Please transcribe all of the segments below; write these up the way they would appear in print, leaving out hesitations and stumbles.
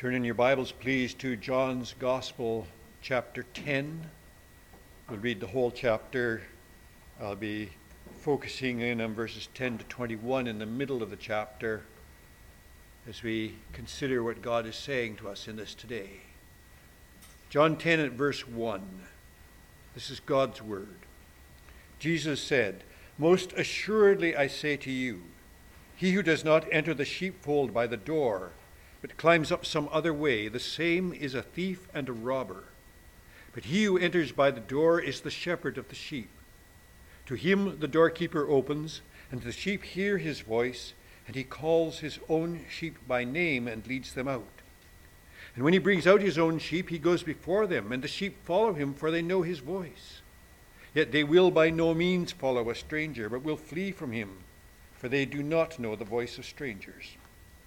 Turn in your Bibles, please, to John's Gospel, chapter 10. We'll read the whole chapter. I'll be focusing in on verses 10 to 21 in the middle of the chapter as we consider what God is saying to us in this today. John 10 at verse 1. This is God's word. Jesus said, "Most assuredly I say to you, he who does not enter the sheepfold by the door, but climbs up some other way, the same is a thief and a robber. But he who enters by the door is the shepherd of the sheep. To him the doorkeeper opens, and the sheep hear his voice, and he calls his own sheep by name and leads them out. And when he brings out his own sheep, he goes before them, and the sheep follow him, for they know his voice. Yet they will by no means follow a stranger, but will flee from him, for they do not know the voice of strangers."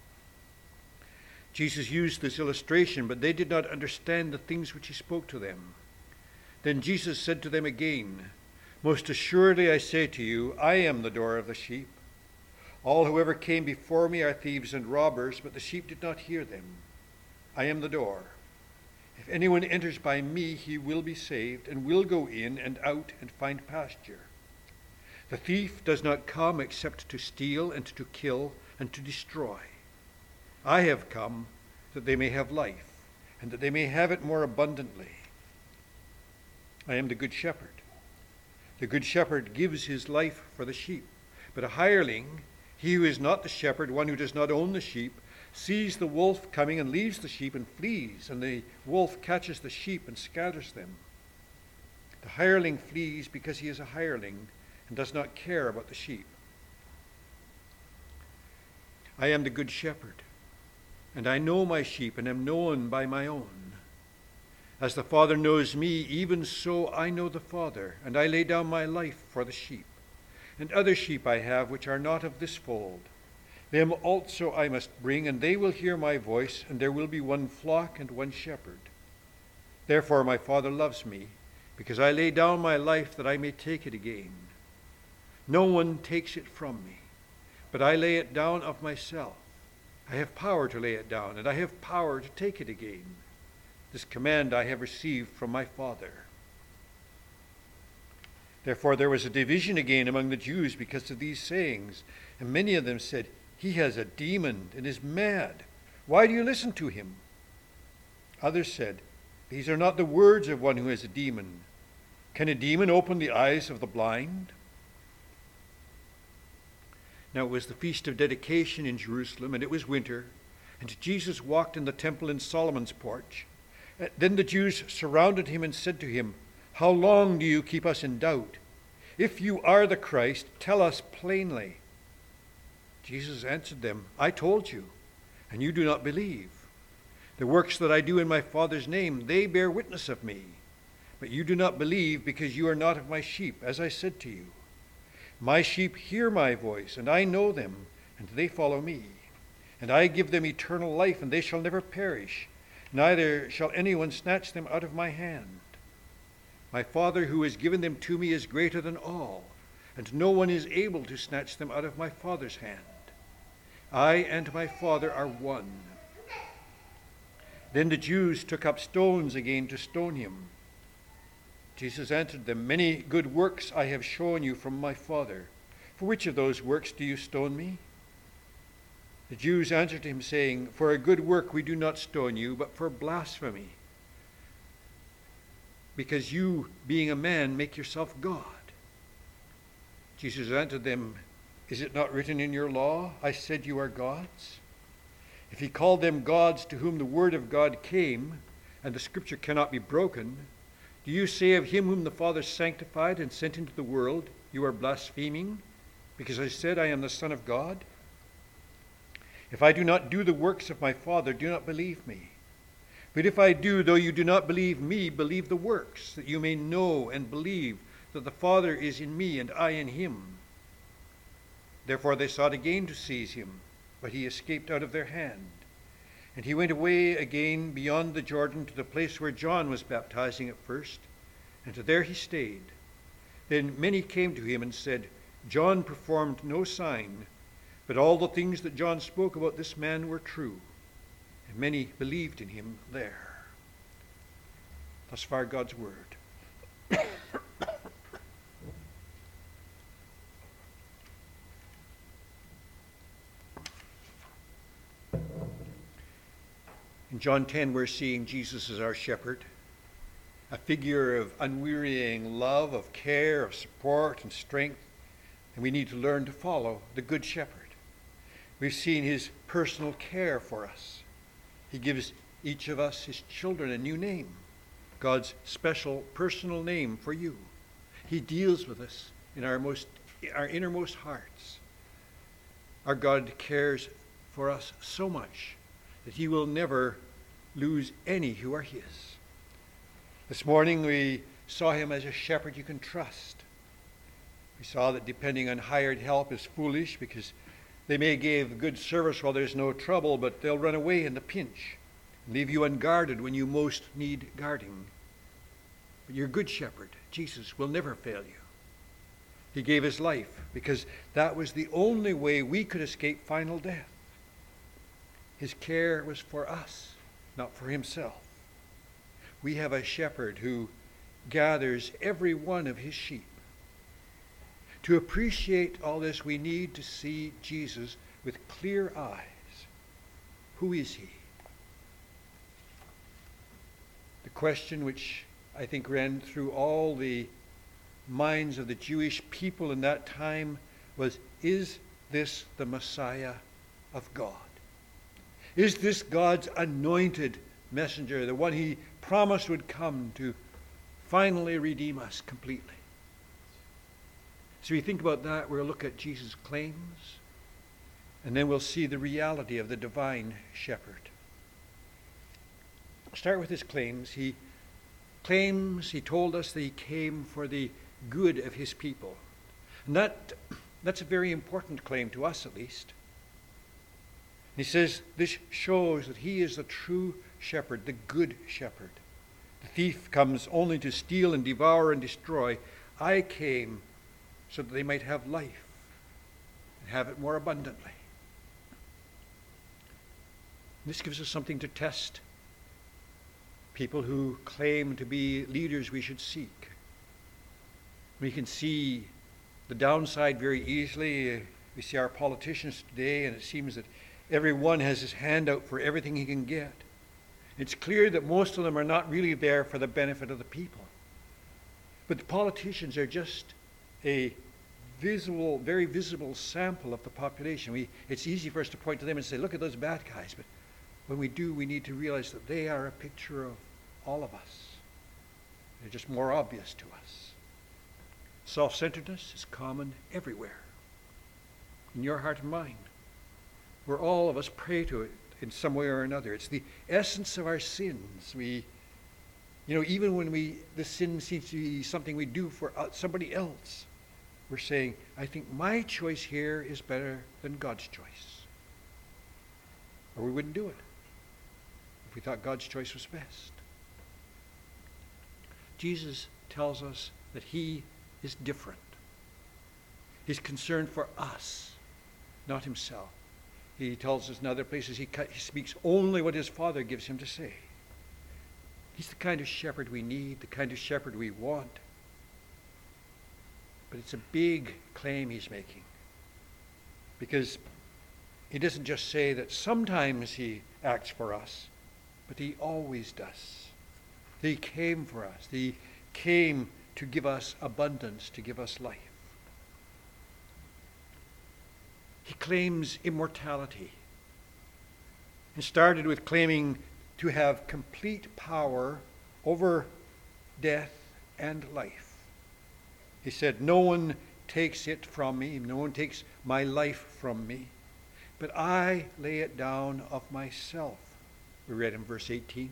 Jesus used this illustration, but they did not understand the things which he spoke to them. Then Jesus said to them again, "Most assuredly I say to you, I am the door of the sheep. All who ever came before me are thieves and robbers, but the sheep did not hear them. I am the door. If anyone enters by me, he will be saved, and will go in and out and find pasture. The thief does not come except to steal and to kill and to destroy. I have come that they may have life, and that they may have it more abundantly. I am the good shepherd. The good shepherd gives his life for the sheep. But a hireling, he who is not the shepherd, one who does not own the sheep, sees the wolf coming and leaves the sheep and flees, and the wolf catches the sheep and scatters them. The hireling flees because he is a hireling and does not care about the sheep. I am the good shepherd, and I know my sheep and am known by my own. As the Father knows me, even so I know the Father, and I lay down my life for the sheep. And other sheep I have which are not of this fold. Them also I must bring, and they will hear my voice, and there will be one flock and one shepherd. Therefore my Father loves me, because I lay down my life that I may take it again. No one takes it from me, but I lay it down of myself. I have power to lay it down, and I have power to take it again. This command I have received from my Father." Therefore there was a division again among the Jews because of these sayings, and many of them said, "He has a demon and is mad. Why do you listen to him?" Others said, "These are not the words of one who has a demon. Can a demon open the eyes of the blind?" Now it was the feast of dedication in Jerusalem, and it was winter, and Jesus walked in the temple in Solomon's porch. Then the Jews surrounded him and said to him, "How long do you keep us in doubt? If you are the Christ, tell us plainly." Jesus answered them, "I told you, and you do not believe. The works that I do in my Father's name, they bear witness of me. But you do not believe because you are not of my sheep, as I said to you. My sheep hear my voice, and I know them, and they follow me. And I give them eternal life, and they shall never perish, neither shall anyone snatch them out of my hand. My Father who has given them to me is greater than all, and no one is able to snatch them out of my Father's hand. I and my Father are one." Then the Jews took up stones again to stone him. Jesus answered them, "Many good works I have shown you from my Father. For which of those works do you stone me?" The Jews answered him, saying, "For a good work we do not stone you, but for blasphemy, because you, being a man, make yourself God." Jesus answered them, "Is it not written in your law, I said you are gods? If he called them gods to whom the word of God came, and the scripture cannot be broken, do you say of him whom the Father sanctified and sent into the world, you are blaspheming, because I said I am the Son of God? If I do not do the works of my Father, do not believe me. But if I do, though you do not believe me, believe the works, that you may know and believe that the Father is in me and I in him." Therefore they sought again to seize him, but he escaped out of their hand. And he went away again beyond the Jordan to the place where John was baptizing at first, and there he stayed. Then many came to him and said, "John performed no sign, but all the things that John spoke about this man were true." And many believed in him there. Thus far, God's word. In John 10, we're seeing Jesus as our shepherd, a figure of unwearying love, of care, of support and strength, and we need to learn to follow the Good Shepherd. We've seen his personal care for us. He gives each of us, his children, a new name, God's special personal name for you. He deals with us in our innermost hearts. Our God cares for us so much that he will never lose any who are his. This morning we saw him as a shepherd you can trust. We saw that depending on hired help is foolish because they may give good service while there's no trouble, but they'll run away in the pinch and leave you unguarded when you most need guarding. But your good shepherd, Jesus, will never fail you. He gave his life because that was the only way we could escape final death. His care was for us, not for himself. We have a shepherd who gathers every one of his sheep. To appreciate all this, we need to see Jesus with clear eyes. Who is he? The question which I think ran through all the minds of the Jewish people in that time was, is this the Messiah of God? Is this God's anointed messenger, the one he promised would come to finally redeem us completely? So we think about that, we'll look at Jesus' claims, and then we'll see the reality of the divine shepherd. Start with his claims. He told us that he came for the good of his people. And that's a very important claim to us, at least. He says this shows that he is the true shepherd, the good shepherd. The thief comes only to steal and devour and destroy. I came so that they might have life and have it more abundantly. This gives us something to test people who claim to be leaders we should seek. We can see the downside very easily. We see our politicians today, and it seems that everyone has his hand out for everything he can get. It's clear that most of them are not really there for the benefit of the people. But the politicians are just a very visible sample of the population. It's easy for us to point to them and say, look at those bad guys. But when we do, we need to realize that they are a picture of all of us. They're just more obvious to us. Self-centeredness is common everywhere, in your heart and mind, where all of us pray to it in some way or another. It's the essence of our sins. Even when the sin seems to be something we do for somebody else, we're saying, I think my choice here is better than God's choice. Or we wouldn't do it if we thought God's choice was best. Jesus tells us that he is different. He's concerned for us, not himself. He tells us in other places he speaks only what his Father gives him to say. He's the kind of shepherd we need, the kind of shepherd we want. But it's a big claim he's making, because he doesn't just say that sometimes he acts for us, but he always does. He came for us. He came to give us abundance, to give us life. He claims immortality. It started with claiming to have complete power over death and life. He said, no one takes it from me, no one takes my life from me, but I lay it down of myself. We read in verse 18.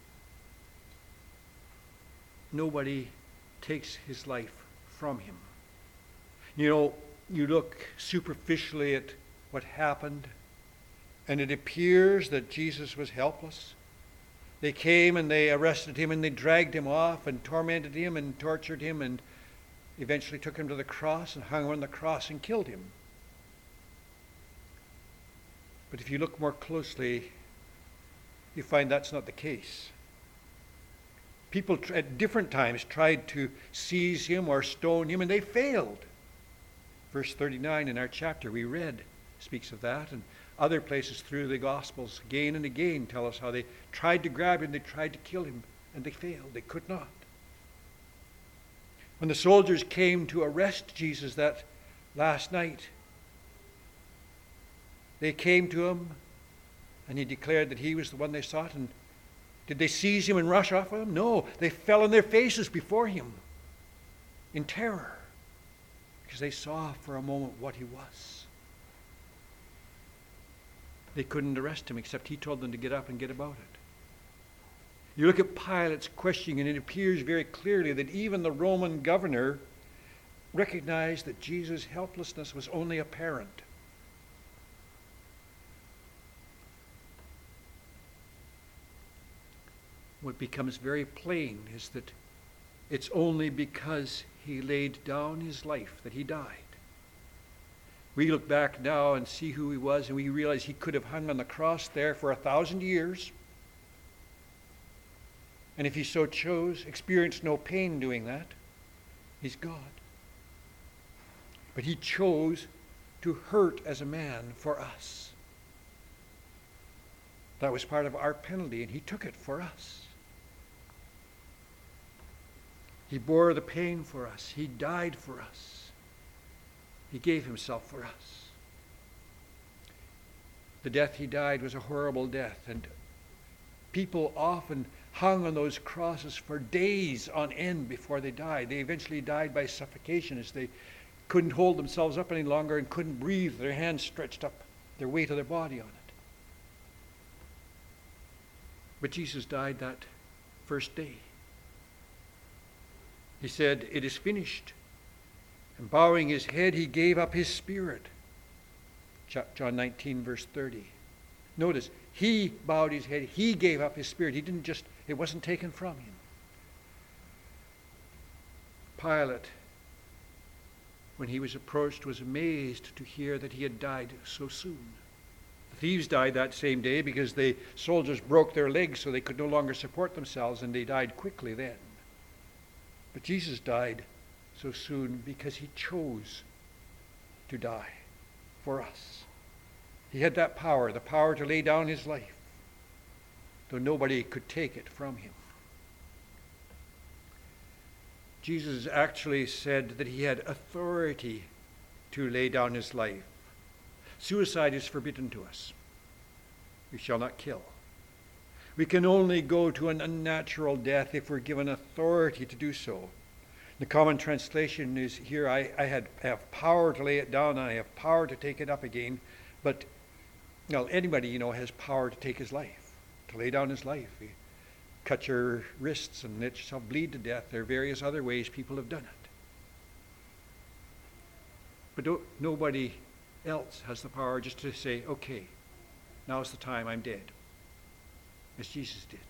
Nobody takes his life from him. You look superficially at what happened, and it appears that Jesus was helpless. They came and they arrested him and they dragged him off and tormented him and tortured him and eventually took him to the cross and hung him on the cross and killed him. But if you look more closely, you find that's not the case. People at different times tried to seize him or stone him, and they failed. Verse 39 in our chapter we read speaks of that, and other places through the Gospels again and again tell us how they tried to grab him, they tried to kill him, and they failed. They could not. When the soldiers came to arrest Jesus that last night, they came to him, and he declared that he was the one they sought. And did they seize him and rush off with him? No, they fell on their faces before him in terror, because they saw for a moment what he was. They couldn't arrest him except he told them to get up and get about it. You look at Pilate's questioning, and it appears very clearly that even the Roman governor recognized that Jesus' helplessness was only apparent. What becomes very plain is that it's only because he laid down his life that he died. We look back now and see who he was, and we realize he could have hung on the cross there for 1,000 years. And if he so chose, experienced no pain doing that. He's God. But he chose to hurt as a man for us. That was part of our penalty, and he took it for us. He bore the pain for us. He died for us. He gave himself for us. The death he died was a horrible death, and people often hung on those crosses for days on end before they died. They eventually died by suffocation as they couldn't hold themselves up any longer and couldn't breathe, their hands stretched up, their weight of their body on it. But Jesus died that first day. He said, "It is finished." And bowing his head, he gave up his spirit. John 19, verse 30. Notice, he bowed his head. He gave up his spirit. It wasn't taken from him. Pilate, when he was approached, was amazed to hear that he had died so soon. The thieves died that same day because the soldiers broke their legs so they could no longer support themselves, and they died quickly then. But Jesus died so soon because he chose to die for us. He had that power, the power to lay down his life, though nobody could take it from him. Jesus actually said that he had authority to lay down his life. Suicide is forbidden to us. We shall not kill. We can only go to an unnatural death if we're given authority to do so. The common translation is here, I have power to lay it down, and I have power to take it up again. But anybody has power to take his life, to lay down his life. You cut your wrists and let yourself bleed to death. There are various other ways people have done it. But nobody else has the power just to say, okay, now's the time, I'm dead, as Jesus did.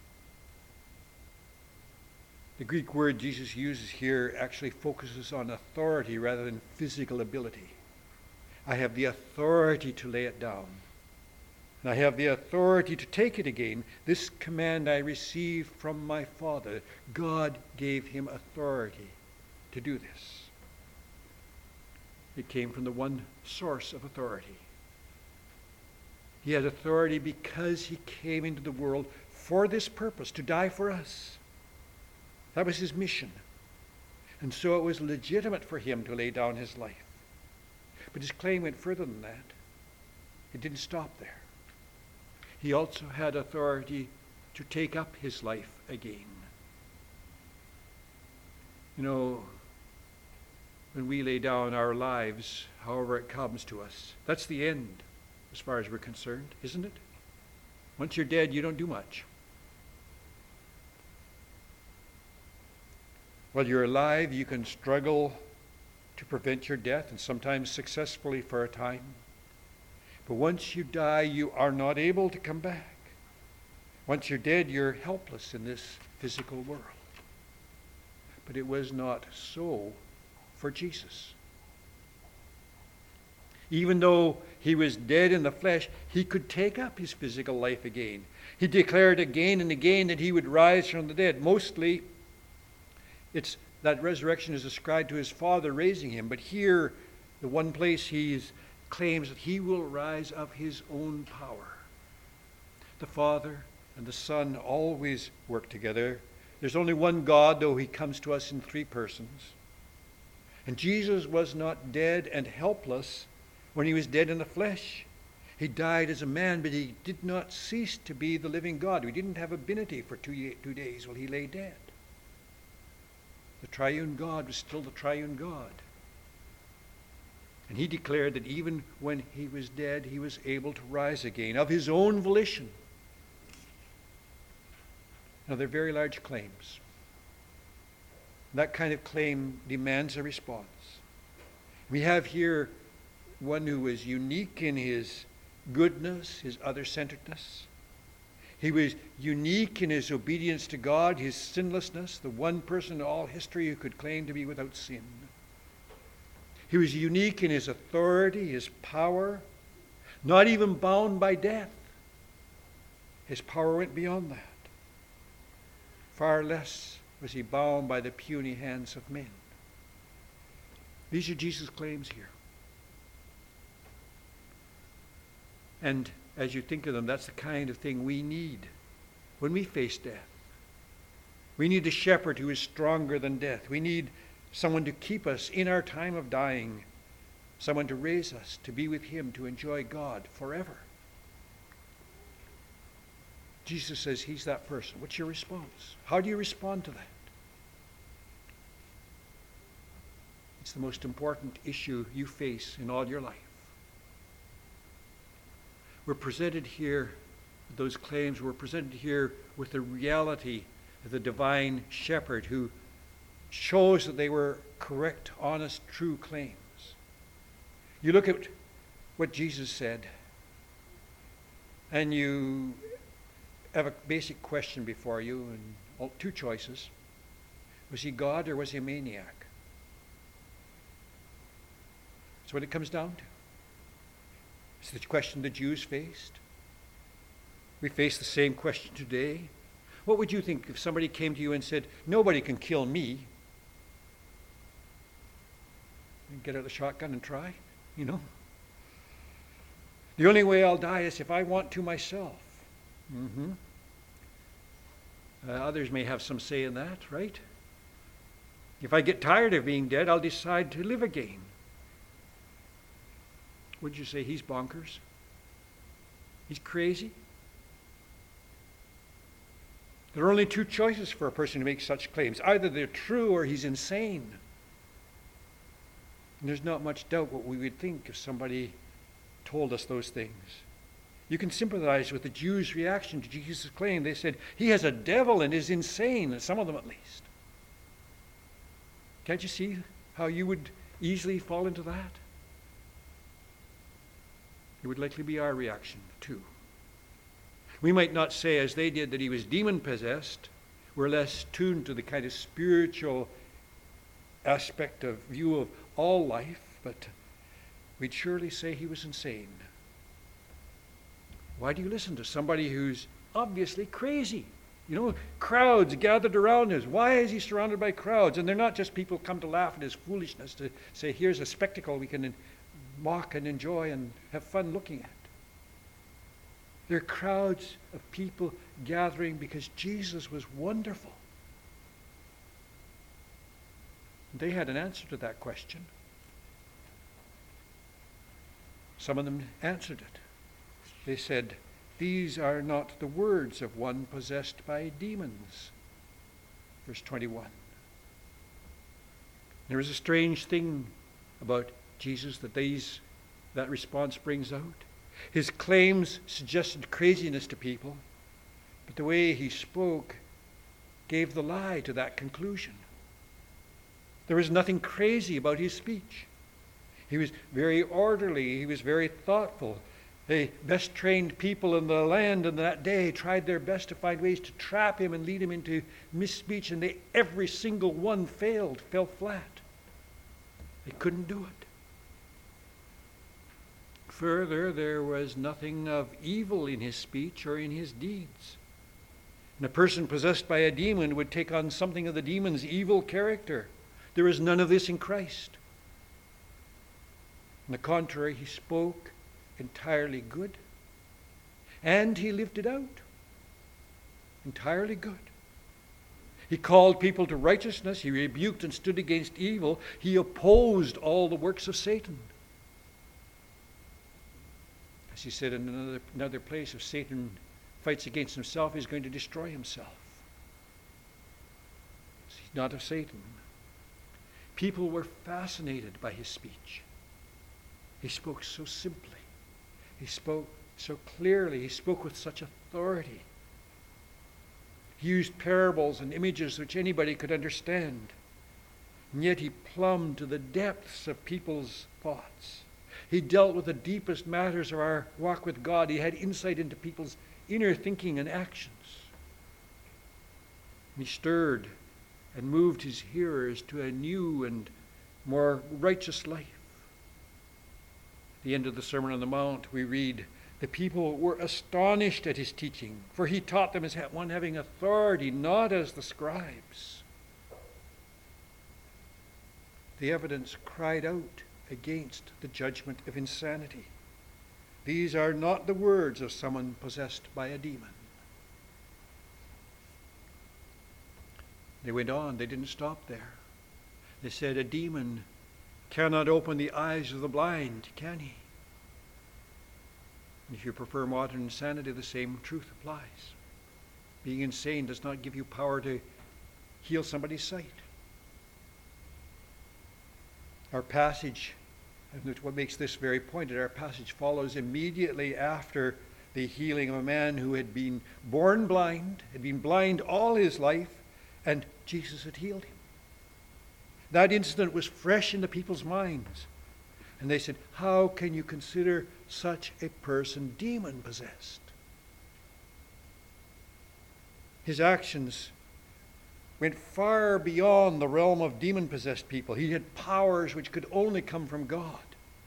The Greek word Jesus uses here actually focuses on authority rather than physical ability. I have the authority to lay it down, and I have the authority to take it again. This command I received from my Father. God gave him authority to do this. It came from the one source of authority. He had authority because he came into the world for this purpose, to die for us. That was his mission. And so it was legitimate for him to lay down his life. But his claim went further than that. It didn't stop there. He also had authority to take up his life again. When we lay down our lives, however it comes to us, that's the end as far as we're concerned, isn't it? Once you're dead, you don't do much. While you're alive, you can struggle to prevent your death, and sometimes successfully for a time. But once you die, you are not able to come back. Once you're dead, you're helpless in this physical world. But it was not so for Jesus. Even though he was dead in the flesh, he could take up his physical life again. He declared again and again that he would rise from the dead. Mostly, it's that resurrection is ascribed to his Father raising him. But here, the one place he claims that he will rise of his own power. The Father and the Son always work together. There's only one God, though he comes to us in three persons. And Jesus was not dead and helpless when he was dead in the flesh. He died as a man, but he did not cease to be the living God. He didn't have ability for 2 days while he lay dead. The triune God was still the triune God. And he declared that even when he was dead, he was able to rise again of his own volition. Now, they're very large claims. That kind of claim demands a response. We have here one who was unique in his goodness, his other-centeredness. He was unique in his obedience to God, his sinlessness, the one person in all history who could claim to be without sin. He was unique in his authority, his power, not even bound by death. His power went beyond that. Far less was he bound by the puny hands of men. These are Jesus' claims here. And as you think of them, that's the kind of thing we need when we face death. We need a shepherd who is stronger than death. We need someone to keep us in our time of dying, someone to raise us, to be with him, to enjoy God forever. Jesus says he's that person. What's your response? How do you respond to that? It's the most important issue you face in all your life. We're presented here, those claims, we're presented here with the reality of the divine shepherd who shows that they were correct, honest, true claims. You look at what Jesus said, and you have a basic question before you, and two choices. Was he God or was he a maniac? That's what it comes down to. It's the question the Jews faced. We face the same question today. What would you think if somebody came to you and said, nobody can kill me? And get out the shotgun and try, you know? The only way I'll die is if I want to myself. Others may have some say in that, right? If I get tired of being dead, I'll decide to live again. Would you say he's bonkers? He's crazy? There are only two choices for a person who makes such claims. Either they're true or he's insane. And there's not much doubt what we would think if somebody told us those things. You can sympathize with the Jews' reaction to Jesus' claim. They said, he has a devil and is insane, some of them at least. Can't you see how you would easily fall into that? It would likely be our reaction, too. We might not say, as they did, that he was demon-possessed. We're less tuned to the kind of spiritual aspect of view of all life, but we'd surely say he was insane. Why do you listen to somebody who's obviously crazy? You know, crowds gathered around him. Why is he surrounded by crowds? And they're not just people come to laugh at his foolishness, to say, here's a spectacle we can mock and enjoy and have fun looking at. There are crowds of people gathering because Jesus was wonderful. They had an answer to that question. Some of them answered it. They said, these are not the words of one possessed by demons. Verse 21. There is a strange thing about Jesus that response brings out. His claims suggested craziness to people, but the way he spoke gave the lie to that conclusion. There was nothing crazy about his speech. He was very orderly. He was very thoughtful. The best trained people in the land in that day tried their best to find ways to trap him and lead him into misspeech, and every single one fell flat. They couldn't do it. Further, there was nothing of evil in his speech or in his deeds. And a person possessed by a demon would take on something of the demon's evil character. There is none of this in Christ. On the contrary, he spoke entirely good, and he lived it out. Entirely good. He called people to righteousness. He rebuked and stood against evil. He opposed all the works of Satan. As he said in another place, if Satan fights against himself, he's going to destroy himself. He's not of Satan. People were fascinated by his speech. He spoke so simply. He spoke so clearly. He spoke with such authority. He used parables and images which anybody could understand. And yet he plumbed to the depths of people's thoughts. He dealt with the deepest matters of our walk with God. He had insight into people's inner thinking and actions. He stirred and moved his hearers to a new and more righteous life. At the end of the Sermon on the Mount, we read, the people were astonished at his teaching, for he taught them as one having authority, not as the scribes. The evidence cried out against the judgment of insanity. These are not the words of someone possessed by a demon. They went on. They didn't stop there. They said, a demon cannot open the eyes of the blind, can he? If you prefer modern insanity, the same truth applies. Being insane does not give you power to heal somebody's sight. Our passage, and what makes this very pointed, our passage follows immediately after the healing of a man who had been born blind, had been blind all his life, and Jesus had healed him. That incident was fresh in the people's minds. And they said, how can you consider such a person demon-possessed? His actions went far beyond the realm of demon-possessed people. He had powers which could only come from God.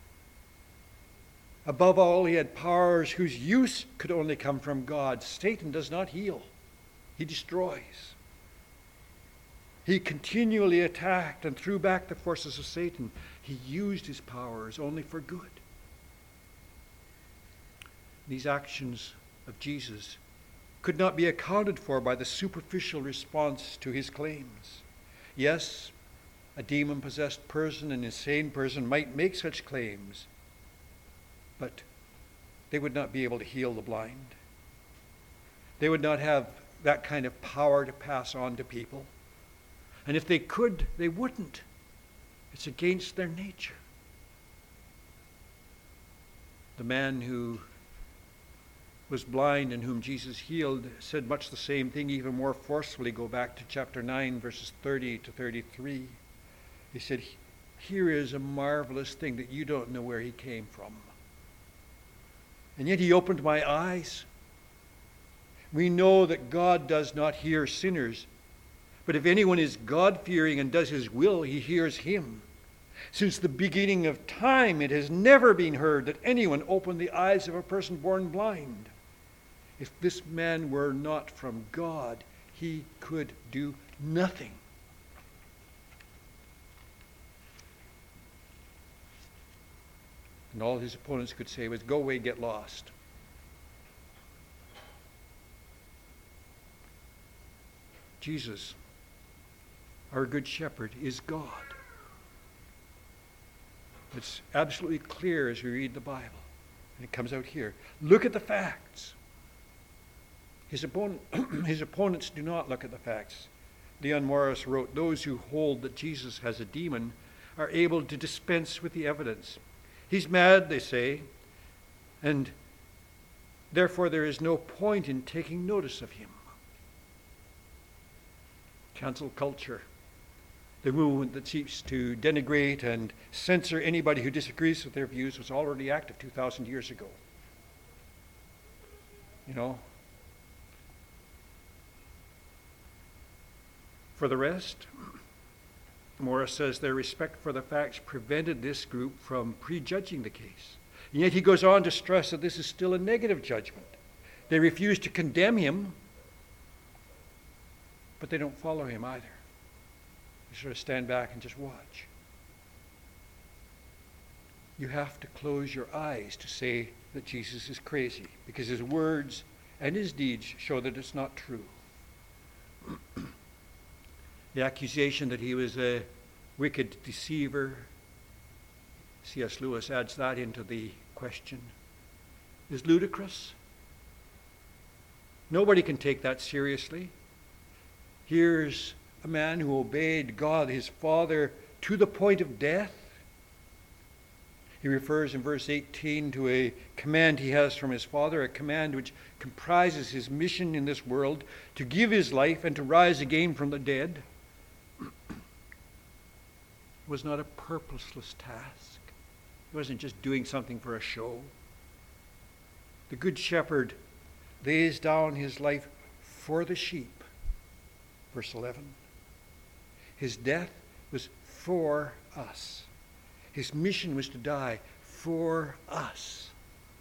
Above all, he had powers whose use could only come from God. Satan does not heal. He destroys. He continually attacked and threw back the forces of Satan. He used his powers only for good. These actions of Jesus could not be accounted for by the superficial response to his claims. Yes, a demon-possessed person, an insane person might make such claims, but they would not be able to heal the blind. They would not have that kind of power to pass on to people. And if they could, they wouldn't. It's against their nature. The man who was blind and whom Jesus healed said much the same thing, even more forcefully. Go back to chapter 9, verses 30 to 33. He said, here is a marvelous thing that you don't know where he came from. And yet he opened my eyes. We know that God does not hear sinners. But if anyone is God-fearing and does his will, he hears him. Since the beginning of time, it has never been heard that anyone opened the eyes of a person born blind. If this man were not from God, he could do nothing. And all his opponents could say was, go away, get lost. Jesus, our good shepherd, is God. It's absolutely clear as we read the Bible. And it comes out here. Look at the facts. His opponents do not look at the facts. Leon Morris wrote, those who hold that Jesus has a demon are able to dispense with the evidence. He's mad, they say, and therefore there is no point in taking notice of him. Cancel culture, the movement that seeks to denigrate and censor anybody who disagrees with their views, was already active 2,000 years ago. You know. For the rest, Morris says their respect for the facts prevented this group from prejudging the case. And yet he goes on to stress that this is still a negative judgment. They refuse to condemn him, but they don't follow him either. They sort of stand back and just watch. You have to close your eyes to say that Jesus is crazy, because his words and his deeds show that it's not true. The accusation that he was a wicked deceiver, C.S. Lewis adds that into the question, is ludicrous. Nobody can take that seriously. Here's a man who obeyed God, his Father, to the point of death. He refers in verse 18 to a command he has from his Father, a command which comprises his mission in this world, to give his life and to rise again from the dead. It was not a purposeless task. He wasn't just doing something for a show. The Good Shepherd lays down his life for the sheep. Verse 11. His death was for us. His mission was to die for us.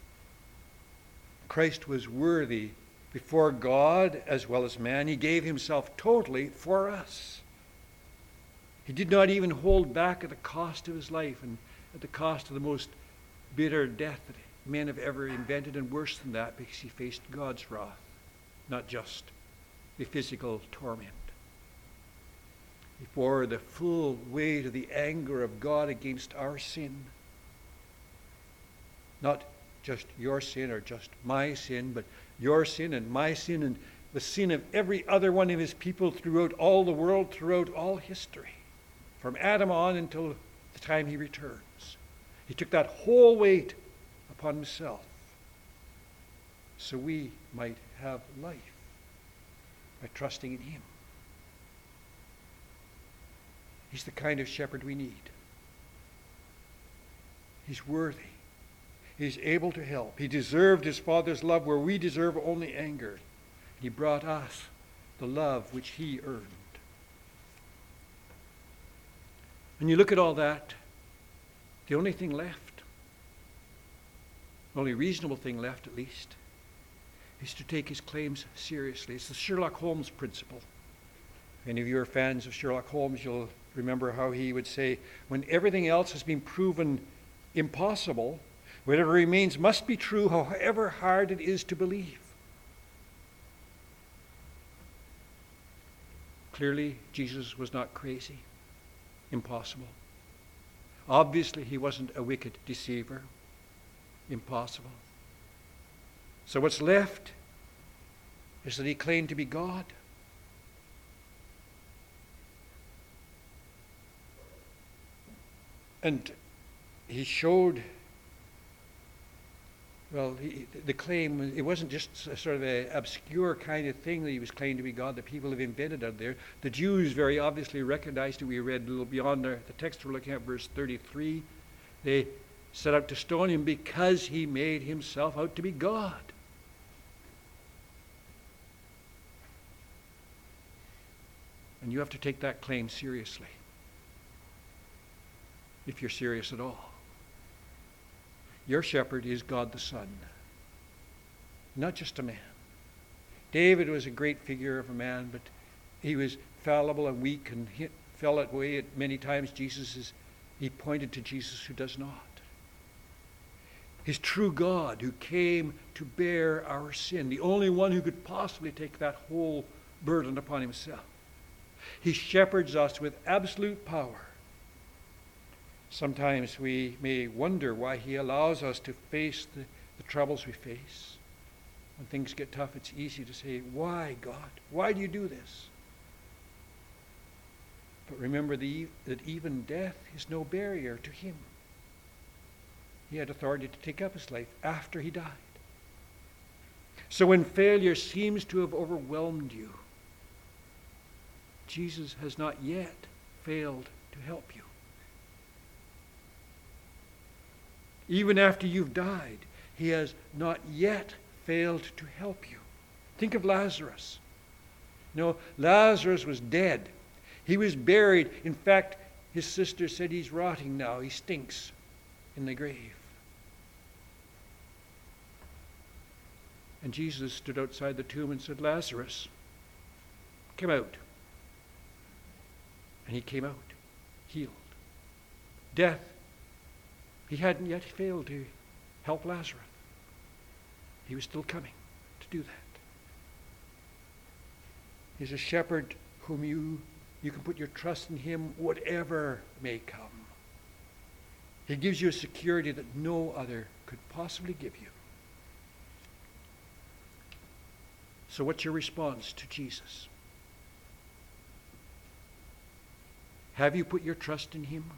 Christ was worthy before God as well as man. He gave himself totally for us. He did not even hold back at the cost of his life and at the cost of the most bitter death that men have ever invented, and worse than that, because he faced God's wrath, not just the physical torment. He bore the full weight of the anger of God against our sin. Not just your sin or just my sin, but your sin and my sin and the sin of every other one of his people throughout all the world, throughout all history, from Adam on until the time he returns. He took that whole weight upon himself so we might have life by trusting in him. He's the kind of shepherd we need. He's worthy. He's able to help. He deserved his Father's love where we deserve only anger. He brought us the love which he earned. When you look at all that, the only thing left, the only reasonable thing left at least, is to take his claims seriously. It's the Sherlock Holmes principle. If any of you are fans of Sherlock Holmes, you'll remember how he would say, when everything else has been proven impossible, whatever remains must be true, however hard it is to believe. Clearly, Jesus was not crazy, impossible. Obviously, he wasn't a wicked deceiver, impossible. So what's left is that he claimed to be God. And he showed, the claim, it wasn't just a sort of an obscure kind of thing that he was claiming to be God that people have invented out there. The Jews very obviously recognized it. We read a little beyond the text we're looking at, verse 33. They set out to stone him because he made himself out to be God. And you have to take that claim seriously, if you're serious at all. Your shepherd is God the Son, not just a man. David was a great figure of a man, but he was fallible and weak and fell that way at many times. He pointed to Jesus who does not. His true God who came to bear our sin, the only one who could possibly take that whole burden upon himself. He shepherds us with absolute power. Sometimes we may wonder why he allows us to face the troubles we face. When things get tough, it's easy to say, why, God? Why do you do this? But remember that even death is no barrier to him. He had authority to take up his life after he died. So when failure seems to have overwhelmed you, Jesus has not yet failed to help you. Even after you've died, he has not yet failed to help you. Think of Lazarus. No, Lazarus was dead. He was buried. In fact, his sister said he's rotting now. He stinks in the grave. And Jesus stood outside the tomb and said, Lazarus, come out. And he came out, healed. Death, he hadn't yet failed to help Lazarus. He was still coming to do that. He's a shepherd whom you can put your trust in him, whatever may come. He gives you a security that no other could possibly give you. So what's your response to Jesus? Have you put your trust in him?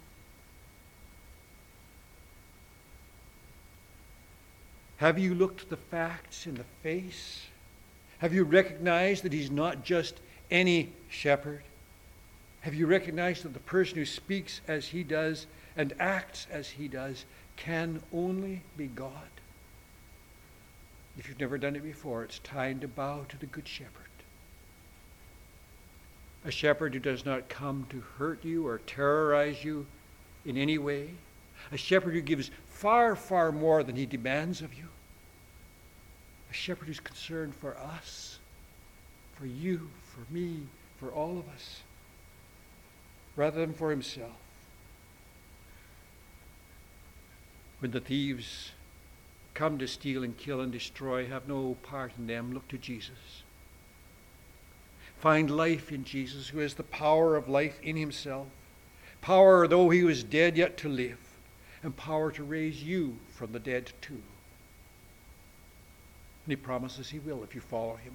Have you looked the facts in the face? Have you recognized that he's not just any shepherd? Have you recognized that the person who speaks as he does and acts as he does can only be God? If you've never done it before, it's time to bow to the Good Shepherd. A shepherd who does not come to hurt you or terrorize you in any way. A shepherd who gives far, far more than he demands of you. A shepherd who's concerned for us, for you, for me, for all of us, rather than for himself. When the thieves come to steal and kill and destroy, have no part in them, look to Jesus. Find life in Jesus, who has the power of life in himself. Power, though he was dead, yet to live. And power to raise you from the dead too. And he promises he will if you follow him.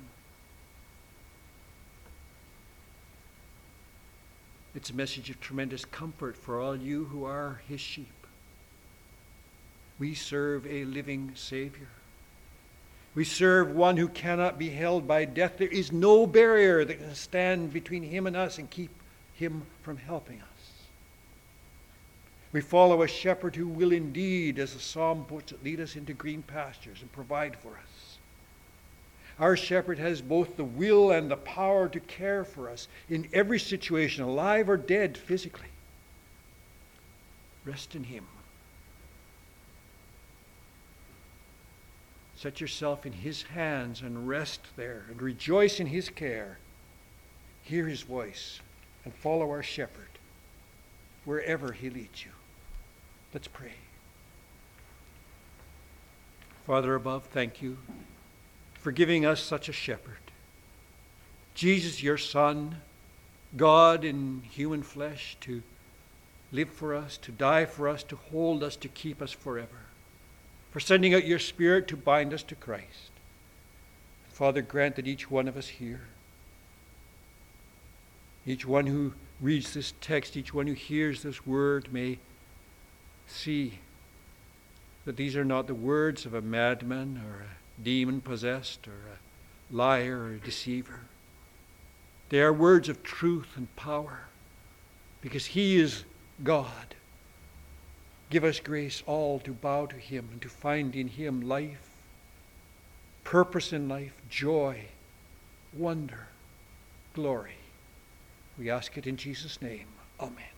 It's a message of tremendous comfort for all you who are his sheep. We serve a living Savior. We serve one who cannot be held by death. There is no barrier that can stand between him and us and keep him from helping us. We follow a shepherd who will indeed, as the psalm puts it, lead us into green pastures and provide for us. Our shepherd has both the will and the power to care for us in every situation, alive or dead physically. Rest in him. Set yourself in his hands and rest there and rejoice in his care. Hear his voice and follow our shepherd wherever he leads you. Let's pray. Father above, thank you for giving us such a shepherd. Jesus, your Son, God in human flesh, to live for us, to die for us, to hold us, to keep us forever. For sending out your Spirit to bind us to Christ. Father, grant that each one of us here, each one who reads this text, each one who hears this word may see that these are not the words of a madman or a demon-possessed or a liar or a deceiver. They are words of truth and power because he is God. Give us grace all to bow to him and to find in him life, purpose in life, joy, wonder, glory. We ask it in Jesus' name. Amen.